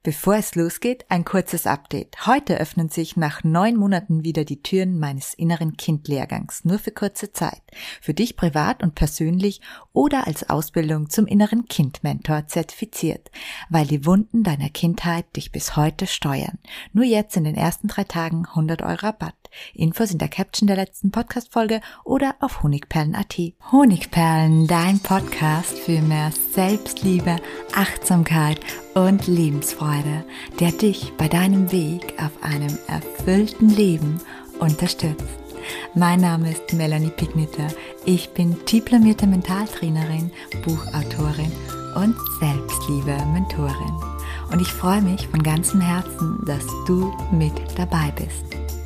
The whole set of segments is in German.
Bevor es losgeht, ein kurzes Update. Heute öffnen sich nach 9 Monaten wieder die Türen meines inneren Kind-Lehrgangs, nur für kurze Zeit. Für dich privat und persönlich oder als Ausbildung zum inneren Kind-Mentor zertifiziert, weil die Wunden deiner Kindheit dich bis heute steuern. Nur jetzt in den ersten 3 Tagen 100 € Rabatt. Infos in der Caption der letzten Podcast-Folge oder auf honigperlen.at. Honigperlen, dein Podcast für mehr Selbstliebe, Achtsamkeit und Lebensfreude, der dich bei deinem Weg auf einem erfüllten Leben unterstützt. Mein Name ist Melanie Pigniter. Ich bin diplomierte Mentaltrainerin, Buchautorin und Selbstliebe-Mentorin. Und ich freue mich von ganzem Herzen, dass du mit dabei bist.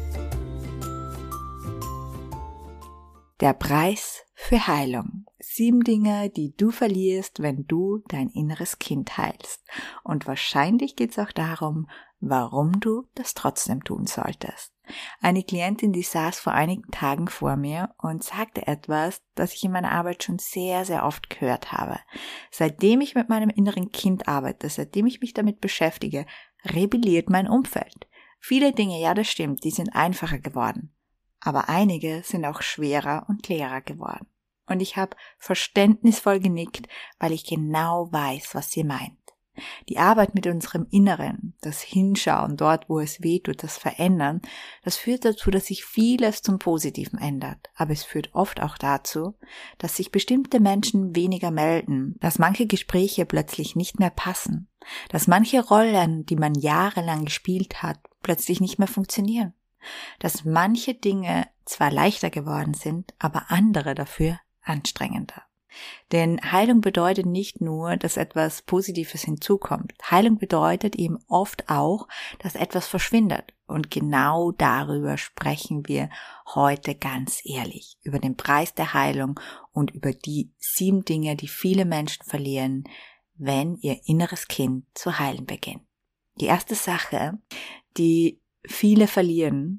Der Preis für Heilung. 7 Dinge, die du verlierst, wenn du dein inneres Kind heilst. Und wahrscheinlich geht es auch darum, warum du das trotzdem tun solltest. Eine Klientin, die saß vor einigen Tagen vor mir und sagte etwas, das ich in meiner Arbeit schon sehr, sehr oft gehört habe. Seitdem ich mit meinem inneren Kind arbeite, seitdem ich mich damit beschäftige, rebelliert mein Umfeld. Viele Dinge, ja das stimmt, die sind einfacher geworden. Aber einige sind auch schwerer und leerer geworden. Und ich habe verständnisvoll genickt, weil ich genau weiß, was sie meint. Die Arbeit mit unserem Inneren, das Hinschauen dort, wo es weh tut, das Verändern, das führt dazu, dass sich vieles zum Positiven ändert. Aber es führt oft auch dazu, dass sich bestimmte Menschen weniger melden, dass manche Gespräche plötzlich nicht mehr passen, dass manche Rollen, die man jahrelang gespielt hat, plötzlich nicht mehr funktionieren. Dass manche Dinge zwar leichter geworden sind, aber andere dafür anstrengender. Denn Heilung bedeutet nicht nur, dass etwas Positives hinzukommt. Heilung bedeutet eben oft auch, dass etwas verschwindet. Und genau darüber sprechen wir heute ganz ehrlich. Über den Preis der Heilung und über die 7 Dinge, die viele Menschen verlieren, wenn ihr inneres Kind zu heilen beginnt. Die erste Sache, die viele verlieren,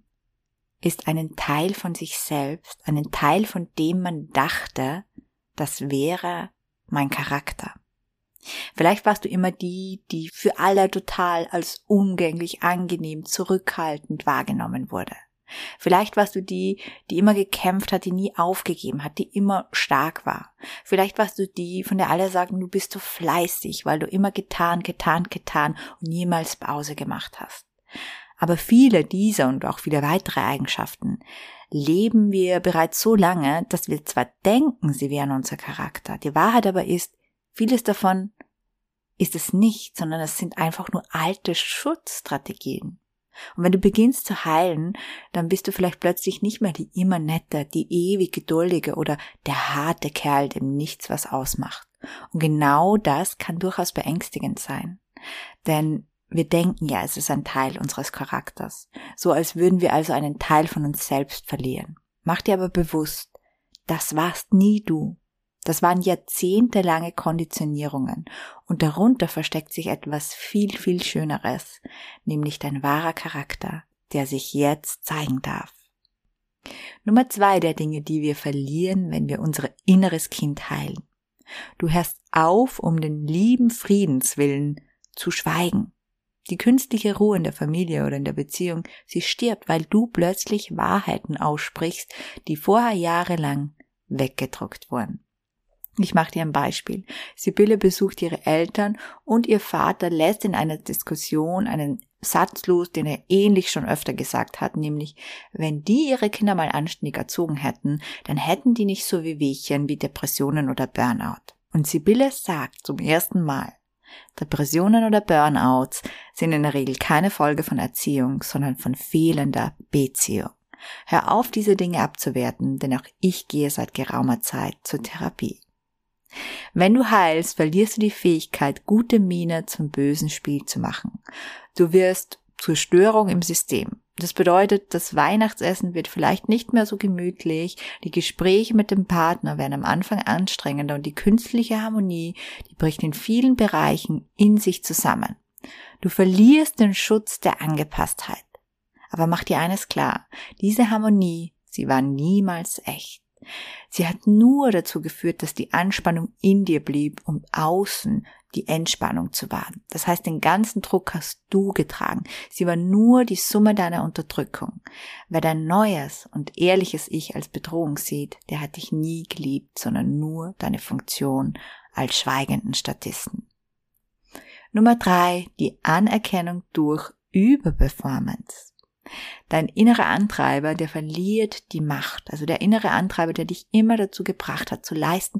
ist einen Teil von sich selbst, einen Teil, von dem man dachte, das wäre mein Charakter. Vielleicht warst du immer die für alle total als umgänglich, angenehm, zurückhaltend wahrgenommen wurde. Vielleicht warst du die immer gekämpft hat, die nie aufgegeben hat, die immer stark war. Vielleicht warst du die, von der alle sagen, du bist so fleißig, weil du immer getan und niemals Pause gemacht hast. Aber viele dieser und auch viele weitere Eigenschaften leben wir bereits so lange, dass wir zwar denken, sie wären unser Charakter. Die Wahrheit aber ist, vieles davon ist es nicht, sondern es sind einfach nur alte Schutzstrategien. Und wenn du beginnst zu heilen, dann bist du vielleicht plötzlich nicht mehr die immer nette, die ewig geduldige oder der harte Kerl, dem nichts was ausmacht. Und genau das kann durchaus beängstigend sein. Denn wir denken ja, es ist ein Teil unseres Charakters, so als würden wir also einen Teil von uns selbst verlieren. Mach dir aber bewusst, das warst nie du. Das waren jahrzehntelange Konditionierungen und darunter versteckt sich etwas viel, viel Schöneres, nämlich dein wahrer Charakter, der sich jetzt zeigen darf. Nummer 2 der Dinge, die wir verlieren, wenn wir unser inneres Kind heilen. Du hörst auf, um den lieben Friedens willen zu schweigen. Die künstliche Ruhe in der Familie oder in der Beziehung, sie stirbt, weil du plötzlich Wahrheiten aussprichst, die vorher jahrelang weggedruckt wurden. Ich mache dir ein Beispiel. Sibylle besucht ihre Eltern und ihr Vater lässt in einer Diskussion einen Satz los, den er ähnlich schon öfter gesagt hat, nämlich, wenn die ihre Kinder mal anständig erzogen hätten, dann hätten die nicht so Wehwehchen wie Depressionen oder Burnout. Und Sibylle sagt zum ersten Mal, Depressionen oder Burnouts sind in der Regel keine Folge von Erziehung, sondern von fehlender Beziehung. Hör auf, diese Dinge abzuwerten, denn auch ich gehe seit geraumer Zeit zur Therapie. Wenn du heilst, verlierst du die Fähigkeit, gute Miene zum bösen Spiel zu machen. Du wirst zur Störung im System. Das bedeutet, das Weihnachtsessen wird vielleicht nicht mehr so gemütlich, die Gespräche mit dem Partner werden am Anfang anstrengender und die künstliche Harmonie, die bricht in vielen Bereichen in sich zusammen. Du verlierst den Schutz der Angepasstheit. Aber mach dir eines klar, diese Harmonie, sie war niemals echt. Sie hat nur dazu geführt, dass die Anspannung in dir blieb und außen die Entspannung zu wahren. Das heißt, den ganzen Druck hast du getragen. Sie war nur die Summe deiner Unterdrückung. Wer dein neues und ehrliches Ich als Bedrohung sieht, der hat dich nie geliebt, sondern nur deine Funktion als schweigenden Statisten. Nummer 3, die Anerkennung durch Überperformance. Dein innerer Antreiber, der verliert die Macht. Also der innere Antreiber, der dich immer dazu gebracht hat, zu leisten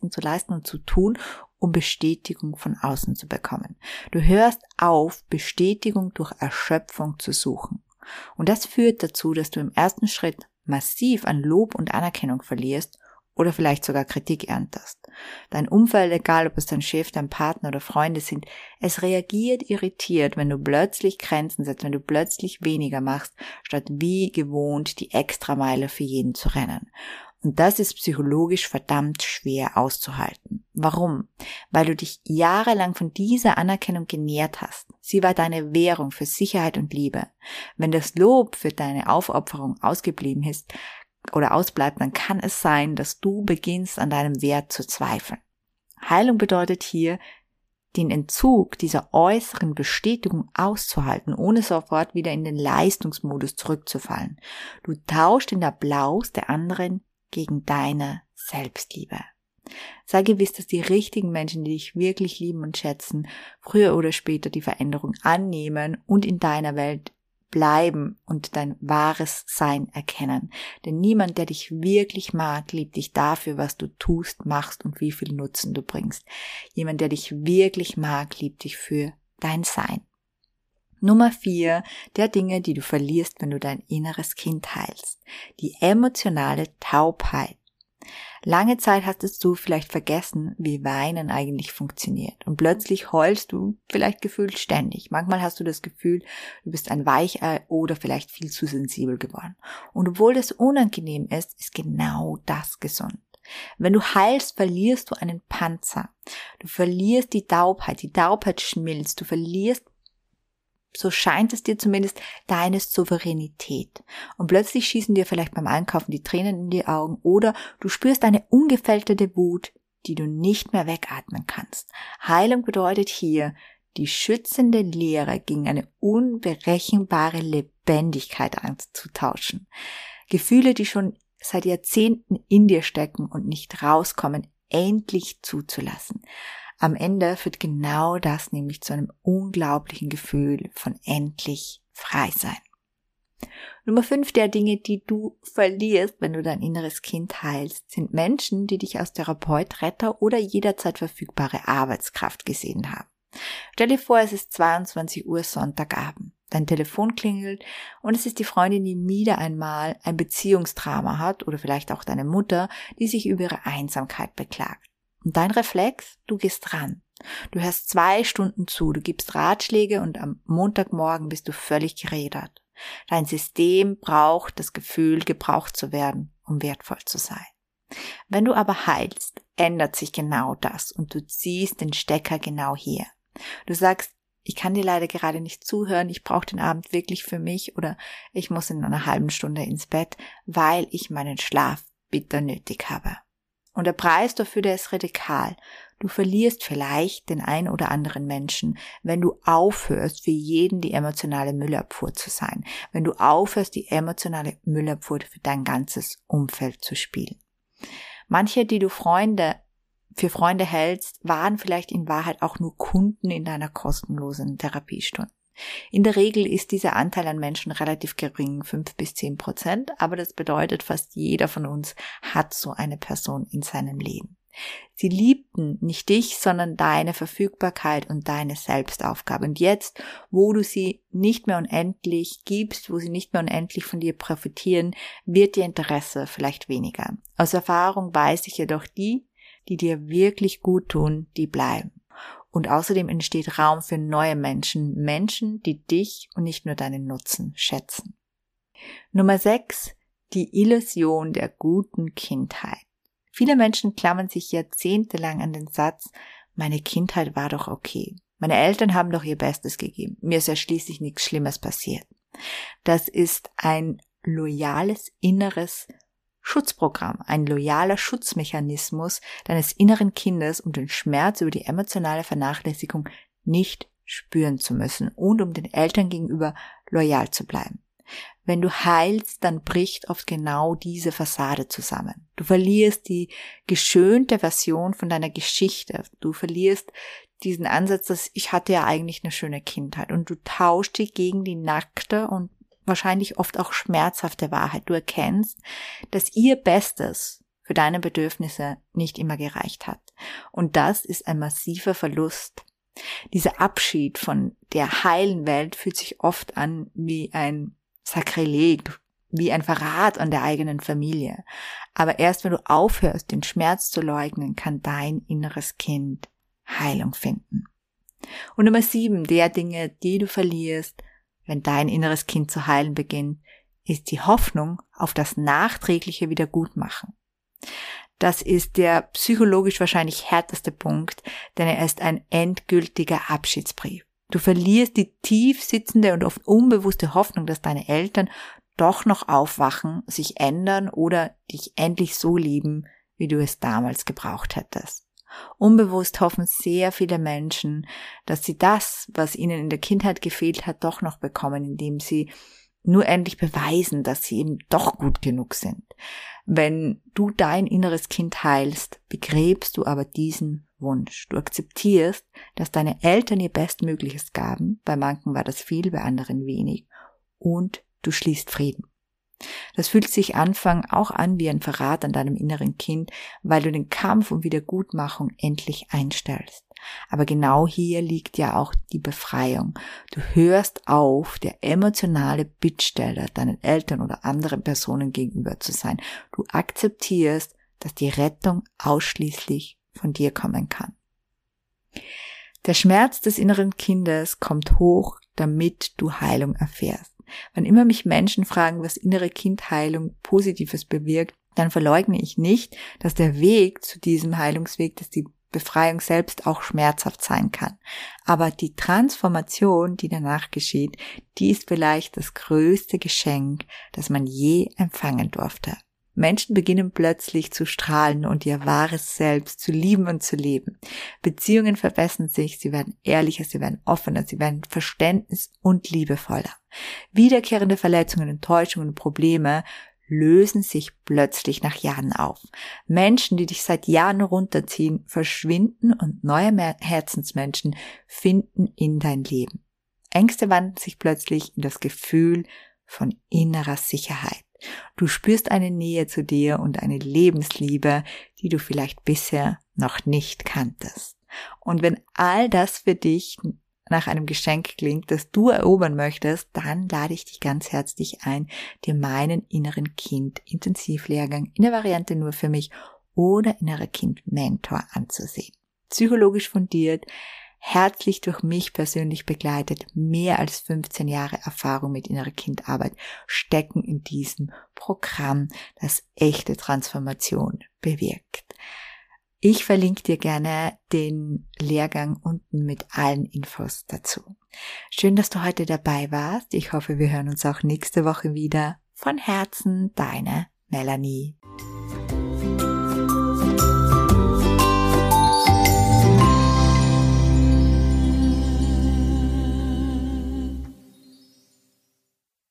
und zu tun, um Bestätigung von außen zu bekommen. Du hörst auf, Bestätigung durch Erschöpfung zu suchen. Und das führt dazu, dass du im ersten Schritt massiv an Lob und Anerkennung verlierst oder vielleicht sogar Kritik erntest. Dein Umfeld, egal ob es dein Chef, dein Partner oder Freunde sind, es reagiert irritiert, wenn du plötzlich Grenzen setzt, wenn du plötzlich weniger machst, statt wie gewohnt die Extrameile für jeden zu rennen. Und das ist psychologisch verdammt schwer auszuhalten. Warum? Weil du dich jahrelang von dieser Anerkennung genährt hast. Sie war deine Währung für Sicherheit und Liebe. Wenn das Lob für deine Aufopferung ausgeblieben ist, oder ausbleibt, dann kann es sein, dass du beginnst, an deinem Wert zu zweifeln. Heilung bedeutet hier, den Entzug dieser äußeren Bestätigung auszuhalten, ohne sofort wieder in den Leistungsmodus zurückzufallen. Du tauschst den Applaus der anderen gegen deine Selbstliebe. Sei gewiss, dass die richtigen Menschen, die dich wirklich lieben und schätzen, früher oder später die Veränderung annehmen und in deiner Welt bleiben und dein wahres Sein erkennen. Denn niemand, der dich wirklich mag, liebt dich dafür, was du tust, machst und wie viel Nutzen du bringst. Jemand, der dich wirklich mag, liebt dich für dein Sein. Nummer 4, der Dinge, die du verlierst, wenn du dein inneres Kind heilst. Die emotionale Taubheit. Lange Zeit hast du vielleicht vergessen, wie Weinen eigentlich funktioniert. Und plötzlich heulst du vielleicht gefühlt ständig. Manchmal hast du das Gefühl, du bist ein Weichei oder vielleicht viel zu sensibel geworden. Und obwohl das unangenehm ist, ist genau das gesund. Wenn du heilst, verlierst du einen Panzer. Du verlierst die Taubheit schmilzt, du verlierst, so scheint es dir zumindest, deine Souveränität. Und plötzlich schießen dir vielleicht beim Einkaufen die Tränen in die Augen oder du spürst eine ungefilterte Wut, die du nicht mehr wegatmen kannst. Heilung bedeutet hier, die schützende Leere gegen eine unberechenbare Lebendigkeit anzutauschen. Gefühle, die schon seit Jahrzehnten in dir stecken und nicht rauskommen, endlich zuzulassen. Am Ende führt genau das nämlich zu einem unglaublichen Gefühl von endlich frei sein. Nummer 5 der Dinge, die du verlierst, wenn du dein inneres Kind heilst, sind Menschen, die dich als Therapeut, Retter oder jederzeit verfügbare Arbeitskraft gesehen haben. Stell dir vor, es ist 22 Uhr Sonntagabend. Dein Telefon klingelt und es ist die Freundin, die wieder einmal ein Beziehungsdrama hat oder vielleicht auch deine Mutter, die sich über ihre Einsamkeit beklagt. Und dein Reflex, du gehst ran. Du hörst 2 Stunden zu, du gibst Ratschläge und am Montagmorgen bist du völlig gerädert. Dein System braucht das Gefühl, gebraucht zu werden, um wertvoll zu sein. Wenn du aber heilst, ändert sich genau das und du ziehst den Stecker genau hier. Du sagst, ich kann dir leider gerade nicht zuhören, ich brauche den Abend wirklich für mich oder ich muss in einer halben Stunde ins Bett, weil ich meinen Schlaf bitter nötig habe. Und der Preis dafür, der ist radikal. Du verlierst vielleicht den ein oder anderen Menschen, wenn du aufhörst, für jeden die emotionale Müllabfuhr zu sein. Wenn du aufhörst, die emotionale Müllabfuhr für dein ganzes Umfeld zu spielen. Manche, die du für Freunde hältst, waren vielleicht in Wahrheit auch nur Kunden in deiner kostenlosen Therapiestunde. In der Regel ist dieser Anteil an Menschen relativ gering, 5-10%, aber das bedeutet, fast jeder von uns hat so eine Person in seinem Leben. Sie liebten nicht dich, sondern deine Verfügbarkeit und deine Selbstaufgabe. Und jetzt, wo du sie nicht mehr unendlich gibst, wo sie nicht mehr unendlich von dir profitieren, wird ihr Interesse vielleicht weniger. Aus Erfahrung weiß ich jedoch, die dir wirklich gut tun, die bleiben. Und außerdem entsteht Raum für neue Menschen, die dich und nicht nur deinen Nutzen schätzen. Nummer 6, die Illusion der guten Kindheit. Viele Menschen klammern sich jahrzehntelang an den Satz, meine Kindheit war doch okay. Meine Eltern haben doch ihr Bestes gegeben. Mir ist ja schließlich nichts Schlimmes passiert. Das ist ein loyales inneres Schutzprogramm, ein loyaler Schutzmechanismus deines inneren Kindes, um den Schmerz über die emotionale Vernachlässigung nicht spüren zu müssen und um den Eltern gegenüber loyal zu bleiben. Wenn du heilst, dann bricht oft genau diese Fassade zusammen. Du verlierst die geschönte Version von deiner Geschichte. Du verlierst diesen Ansatz, dass ich hatte ja eigentlich eine schöne Kindheit, und du tauschst dich gegen die nackte und wahrscheinlich oft auch schmerzhafte Wahrheit. Du erkennst, dass ihr Bestes für deine Bedürfnisse nicht immer gereicht hat. Und das ist ein massiver Verlust. Dieser Abschied von der heilen Welt fühlt sich oft an wie ein Sakrileg, wie ein Verrat an der eigenen Familie. Aber erst wenn du aufhörst, den Schmerz zu leugnen, kann dein inneres Kind Heilung finden. Und Nummer 7, der Dinge, die du verlierst, wenn dein inneres Kind zu heilen beginnt, ist die Hoffnung auf das nachträgliche Wiedergutmachen. Das ist der psychologisch wahrscheinlich härteste Punkt, denn er ist ein endgültiger Abschiedsbrief. Du verlierst die tief sitzende und oft unbewusste Hoffnung, dass deine Eltern doch noch aufwachen, sich ändern oder dich endlich so lieben, wie du es damals gebraucht hättest. Unbewusst hoffen sehr viele Menschen, dass sie das, was ihnen in der Kindheit gefehlt hat, doch noch bekommen, indem sie nur endlich beweisen, dass sie eben doch gut genug sind. Wenn du dein inneres Kind heilst, begräbst du aber diesen Wunsch. Du akzeptierst, dass deine Eltern ihr Bestmögliches gaben, bei manchen war das viel, bei anderen wenig, und du schließt Frieden. Das fühlt sich Anfang auch an wie ein Verrat an deinem inneren Kind, weil du den Kampf um Wiedergutmachung endlich einstellst. Aber genau hier liegt ja auch die Befreiung. Du hörst auf, der emotionale Bittsteller deinen Eltern oder anderen Personen gegenüber zu sein. Du akzeptierst, dass die Rettung ausschließlich von dir kommen kann. Der Schmerz des inneren Kindes kommt hoch, damit du Heilung erfährst. Wann immer mich Menschen fragen, was innere Kindheilung Positives bewirkt, dann verleugne ich nicht, dass der Weg zu diesem Heilungsweg, dass die Befreiung selbst auch schmerzhaft sein kann. Aber die Transformation, die danach geschieht, die ist vielleicht das größte Geschenk, das man je empfangen durfte. Menschen beginnen plötzlich zu strahlen und ihr wahres Selbst zu lieben und zu leben. Beziehungen verbessern sich, sie werden ehrlicher, sie werden offener, sie werden verständnis- und liebevoller. Wiederkehrende Verletzungen, Enttäuschungen und Probleme lösen sich plötzlich nach Jahren auf. Menschen, die dich seit Jahren runterziehen, verschwinden und neue Herzensmenschen finden in dein Leben. Ängste wandeln sich plötzlich in das Gefühl von innerer Sicherheit. Du spürst eine Nähe zu dir und eine Lebensliebe, die du vielleicht bisher noch nicht kanntest. Und wenn all das für dich nach einem Geschenk klingt, das du erobern möchtest, dann lade ich dich ganz herzlich ein, dir meinen inneren Kind Intensivlehrgang in der Variante nur für mich oder innerer Kind Mentor anzusehen. Psychologisch fundiert, herzlich durch mich persönlich begleitet, mehr als 15 Jahre Erfahrung mit innerer Kindarbeit stecken in diesem Programm, das echte Transformation bewirkt. Ich verlinke dir gerne den Lehrgang unten mit allen Infos dazu. Schön, dass du heute dabei warst. Ich hoffe, wir hören uns auch nächste Woche wieder. Von Herzen, deine Melanie.